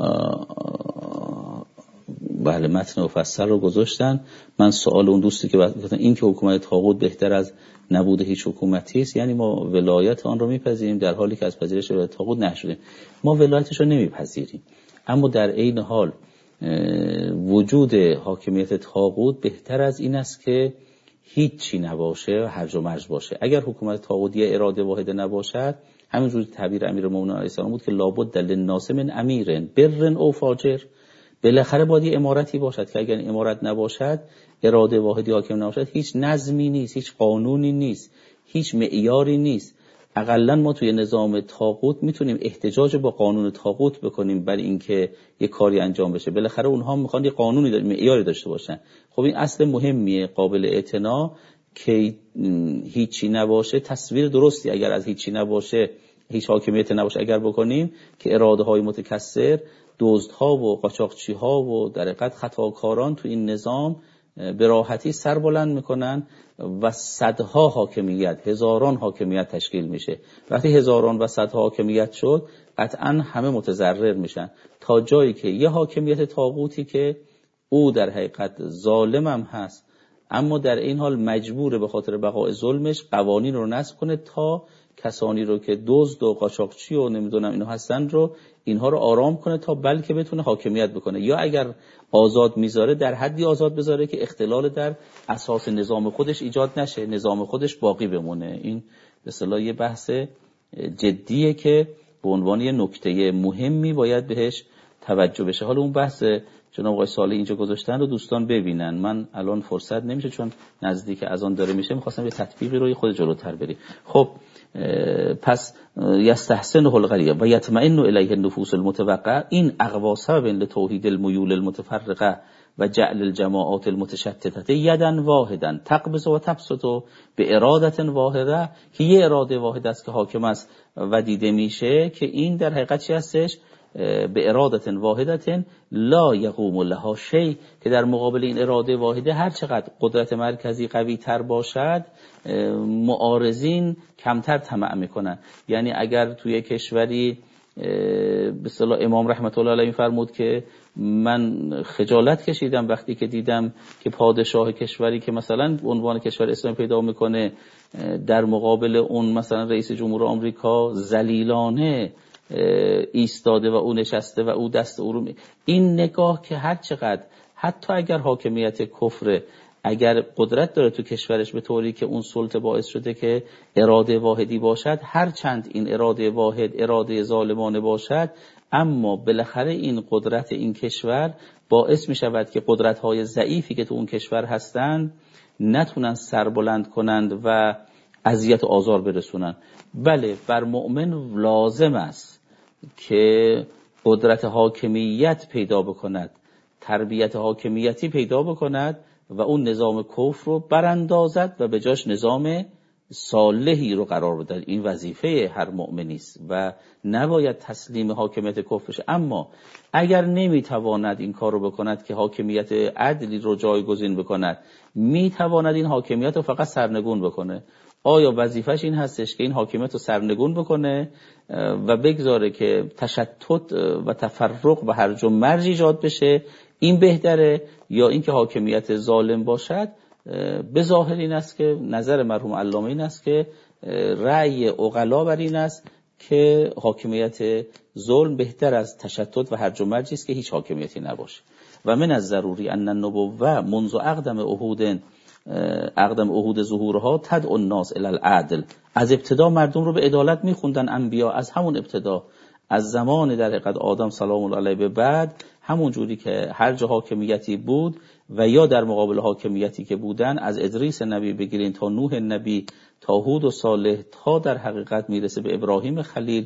بله متن مفصل رو گذاشتن. من سوال اون دوستی که گفتن این که حکومت طاغوت بهتر از نبود هیچ حکومتی است، یعنی ما ولایت آن رو میپذیریم در حالی که از پذیرش ولایت طاغوت نشدیم. ما ولایتش رو نمیپذیریم، اما در عین حال وجود حاکمیت طاغوت بهتر از این است که هیچی نباشه، هرج و مرج باشه. اگر حکومت طاغوت یه اراده واحده نباشد، همینجوری تعبیر امیرالمومنین علیه السلام بود که لابد للناس من امیر بر او فاجر، بالاخره باید یه امارتی باشد که اگر امارت نباشد، اراده واحدی حاکم نباشد، هیچ نظمی نیست، هیچ قانونی نیست، هیچ معیاری نیست. اقلا ما توی نظام طاغوت میتونیم احتجاج با قانون طاغوت بکنیم برای اینکه یه کاری انجام بشه. بالاخره اونها میخوان یه قانونی داشته، معیاری داشته باشن. خب این اصل مهمیه قابل اعتنا که هیچی نباشه. تصویر درستی اگر از هیچی نباشه، هیچ حاکمیت نباشه اگر بکنیم، که اراده های متکثر، دزدها و قاچاقچی‌ها و در حقیقت خطاکاران تو این نظام به راحتی سر بلند میکنن و صدها حاکمیت، هزاران حاکمیت تشکیل میشه. وقتی هزاران و صدها حاکمیت شد، قطعا همه متضرر میشن، تا جایی که یه حاکمیت طاغوتی که او در حقیقت ظالم هم هست، اما در این حال مجبور به خاطر بقای ظلمش قوانین رو نصب کنه تا کسانی رو که دزد و قاچاقچی و نمیدونم اینا هستن رو، اینها رو آرام کنه تا بلکه بتونه حاکمیت بکنه. یا اگر آزاد میذاره، در حدی آزاد بذاره که اختلال در اساس نظام خودش ایجاد نشه، نظام خودش باقی بمونه. این به اصطلاح یه بحث جدیه که به عنوان یه نکته مهمی باید بهش توجه بشه. حالا اون بحث جناب آقای صالح اینجا گذاشتن رو دوستان ببینن. من الان فرصت نمیشه چون نزدیک اذان داره میشه، میخواستم یه تطبیقی رو خود جلوتر بریم. خب پس یستحسنه الغریب و یطمئن الیه النفوس المتوقع، این اقوا سبب لتوحید المیول المتفرقه و جعل الجماعات المتشتته یدن واحدن تقبض و تبسط به ارادت واحده، که یه اراده واحد است که حاکم است و دیده میشه که این در حقیقت چی هستش؟ به ارادت واحدت لا یقوم لها شیء، که در مقابل این اراده واحده هر چقدر قدرت مرکزی قوی تر باشد معارضین کمتر طمع میکنن. یعنی اگر توی کشوری به اصطلاح امام رحمت الله علیه فرمود که من خجالت کشیدم وقتی که دیدم که پادشاه کشوری که مثلا عنوان کشور اسلامی پیدا میکنه در مقابل اون مثلا رئیس جمهور آمریکا ذلیلانه ایستاده و او نشسته و او دست او رو، این نگاه که هر چقدر حتی اگر حاکمیت کفر اگر قدرت داره تو کشورش به طوری که اون سلطه باعث شده که اراده واحدی باشد، هر چند این اراده واحد اراده ظالمانه باشد، اما بالاخره این قدرت این کشور باعث می شود که قدرت‌های ضعیفی که تو اون کشور هستند نتونن سربلند کنند و اذیت و آزار برسونن. بله، بر مؤمن لازم است که قدرت حاکمیت پیدا بکند، تربیت حاکمیتی پیدا بکند و اون نظام کفر رو براندازد و به جاش نظام صالحی رو قرار بده. این وظیفه هر مؤمنی است و نباید تسلیم حاکمیت کفر بشه. اما اگر نمیتواند این کار رو بکند که حاکمیت عدلی رو جایگزین بکند، میتواند این حاکمیت رو فقط سرنگون بکنه. آیا وظیفش این هستش که این حاکمیت رو سرنگون بکنه و بگذاره که تشتت و تفرق و هرج و مرج ایجاد بشه، این بهتره، یا اینکه حاکمیت ظالم باشد؟ به ظاهر این است که نظر مرحوم علامه این است که رأی عقلا بر این است که حاکمیت ظلم بهتر از تشتت و هرج و مرجی است که هیچ حاکمیتی نباشه. و من از ضروری ان النبوه منذ اقدم عهود اقدم عهود ظهورها تدعو الناس الی العدل، از ابتدا مردم رو به عدالت میخوندن انبیا، از همون ابتدا، از زمان در حقیقت آدم سلام الله علیه به بعد، همون جوری که هر جا حاکمیتی بود و یا در مقابل حاکمیتی که بودن، از ادریس نبی بگیرین تا نوح نبی تا هود و صالح تا در حقیقت میرسه به ابراهیم خلیل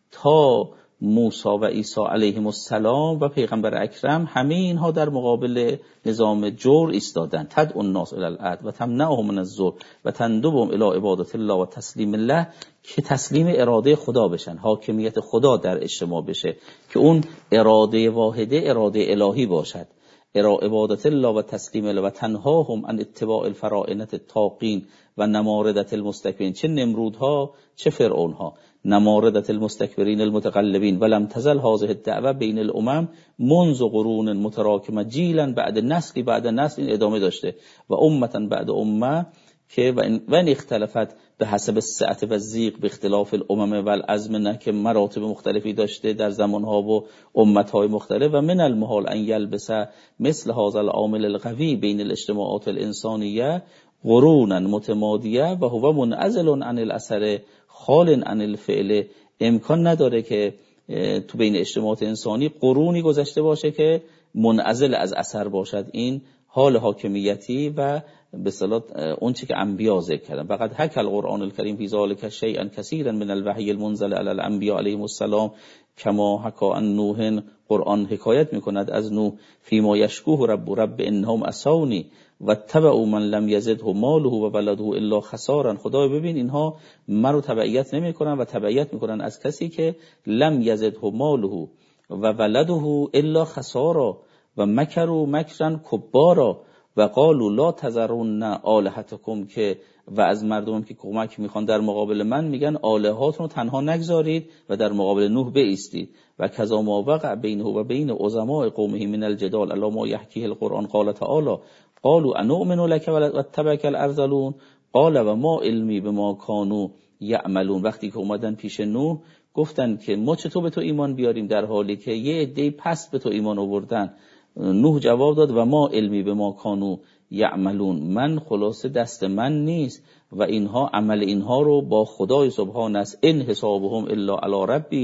تا موسی و عیسی علیهم السلام و پیغمبر اکرم، همه اینها در مقابل نظام جور ایستادن. تدعو الناس الی العدل و تمنعهم من الظلم و تندبهم الی عبادت الله و تسلیم الله، که تسلیم اراده خدا بشن، حاکمیت خدا در اجتماع بشه، که اون اراده واحده اراده الهی باشد، عبادت الله و تسلیم الله و تنهاهم عن اتباع الفرائنة الطاغین و نماردة المستکبرین، چه نمرودها چه فرعونها، نماردة المستکبرین المتقلبین. ولم تزل هذه الدعوه بین الامم منذ قرون متراکمه جیلا بعد نسلی بعد نسل، این ادامه داشته، و امتا بعد امه، که و این اختلافات به حسب السعة و الضیق به اختلاف الامم و الازمنه، که مراتب مختلفی داشته در زمانها و امتهای مختلف. و من المحال ان یلبس مثل هذا العامل القوی بین الاجتماعات الانسانیه قرونا متمادیه و هو منعزل عن الاثر خال عن الفعل. امکان نداره که تو بین اجتماعات انسانی قرونی گذشته باشه که منعزل از اثر باشد. این حال حاکمیتی و به اصطلاح اون چی که انبیا ذکر کردن. فقط حکى القرآن الکریم فی ذلک شیئا کثیرا من الوحی المنزل علی الانبیاء علیهم السلام کما حکى عن نوح، قرآن حکایت میکند از نوح، فیما یشکوه رب رب انهم عصونی و تبعوا من لم یزده ماله و ولده الا خسارا. خدای ببین اینها مرا تبعیت نمیکنن و تبعیت میکنن از کسی که لم یزده ماله و ولده الا خسارا و مکروا مکرا کبارا و قالوا لا تذرون آلهتکم، که و از مردم که کمک میخوان در مقابل من میگن آلهاتون رو تنها نگذارید و در مقابل نوح بایستید. و کذا ما وقع بینه و بین عظماء قومه من الجدال الا ما یحکیه القرآن قال تعالی قالوا انؤمن لك واتبعك الارذلون قال و ما علمی بما كانوا یعملون. وقتی که اومدن پیش نوح گفتن که ما چطور به تو ایمان بیاریم در حالی که یه عده پس به تو ایمان آوردن. نوح جواب داد و ما علمی به ما کانو یعملون، من خلاصه دست من نیست و اینها عمل اینها رو با خدای سبحان است، ان حسابهم الا علی ربی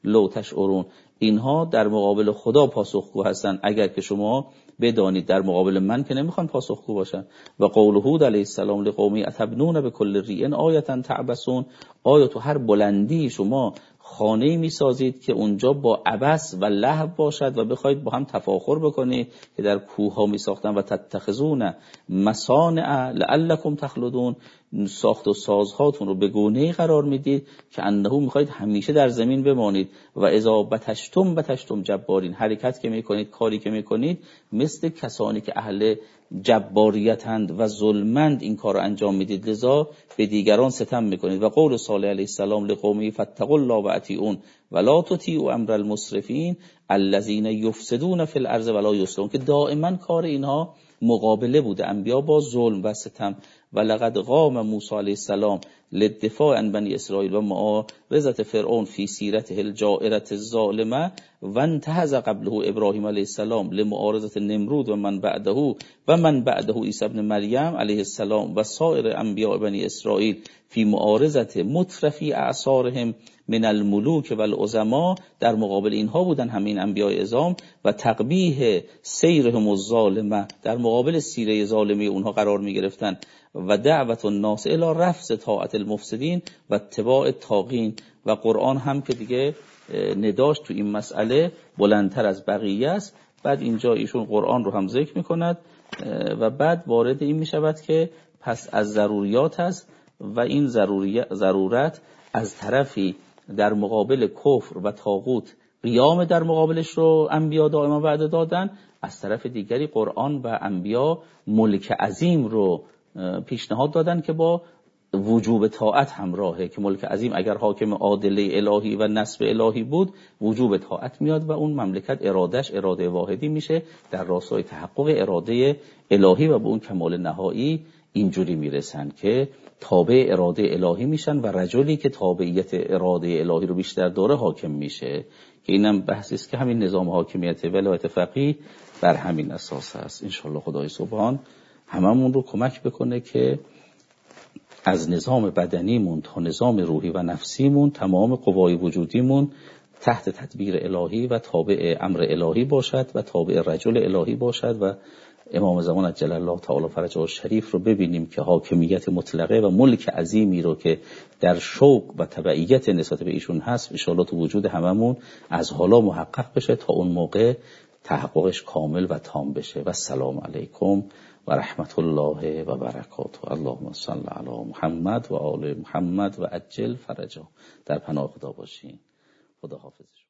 لو تشعرون. اینها در مقابل خدا پاسخگو هستند اگر که شما بدانید. در مقابل من که نمیخوان پاسخگو باشن. و قول هود علیه السلام لقومی اتبنون بكل ریء آیة تعبسون. آیا تو هر بلندی شما خانه می سازید که اونجا با عبث و لهو باشد و بخواید با هم تفاخر بکنید که در کوه ها می ساختن. و تتخذون مصانع لعلکم تخلدون. ساخت و سازهاتون رو به گونه‌ای قرار میدید که انه میخواید همیشه در زمین بمانید. و اذا بتشتم بتشتم جبارین. حرکت که میکنید، کاری که میکنید، مثل کسانی که اهل جباریتند و ظلمند این کار رو انجام میدید، لذا به دیگران ستم میکنید. و قول صالح علیه السلام لقومه فاتقوا الله واطیعون ولا تطیعوا امر المسرفین الذین یفسدون فی الارض ولا یصلحون، که دائما کار اینها مقابله بوده، انبیا با ظلم و ستم. و لقد قام موسی علیه السلام للدفاع عن بنی اسرائیل و معارضة فرعون فی سیرته الجائرة الظالمه و انتهز قبله ابراهیم علیه السلام لمعارضة نمرود و من بعده و من بعده عیسی ابن مریم علیه السلام و سایر انبیاء بنی اسرائیل فی معارضة مترفی اعصارهم من الملوک و العظما. در مقابل اینها بودن همین انبیاء عظام. و تقبیح سیرهم الظالمه، در مقابل سیره ظالمه اونها قرار می گرفتن. و دعوت الناس الی رفض طاعت المفسدین و اتباع الطاغین. و قرآن هم که دیگه نداش تو این مسئله بلندتر از بقیه است. بعد اینجا ایشون قرآن رو هم ذکر میکند و بعد وارد این میشود که پس از ضروریات است و این ضرورت از طرفی در مقابل کفر و طاغوت قیام در مقابلش رو انبیا دائما وعده دادن، از طرف دیگری قرآن و انبیا ملک عظیم رو پیشنهاد دادن که با وجوب طاعت همراهه، که ملک عظیم اگر حاکم عادل الهی و نصب الهی بود وجوب طاعت میاد و اون مملکت ارادش اراده واحدی میشه در راستای تحقق اراده الهی و به اون کمال نهایی اینجوری میرسن که تابع اراده الهی میشن و رجلی که تابعیت اراده الهی رو بیشتر داره حاکم میشه، که اینم بحثی است که همین نظام حاکمیت ولایت فقیه بر همین اساس است. انشالله خدای سبحان هممون رو کمک بکنه که از نظام بدنیمون تا نظام روحی و نفسیمون تمام قوای وجودیمون تحت تدبیر الهی و تابع امر الهی باشد و تابع رجل الهی باشد و امام زمان عجل الله تعالی فرجه الشریف رو ببینیم که حاکمیت مطلقه و ملک عظیمی رو که در شوق و تبعیت نسبت به ایشون هست ان شاءالله تو وجود هممون از حالا محقق بشه تا اون موقع تحققش کامل و تام بشه. و السلام علیکم و رحمت الله و برکاته. اللهم صل علی محمد و آل محمد و عجل فرجه. در پناه خدا باشین. خدا حافظ.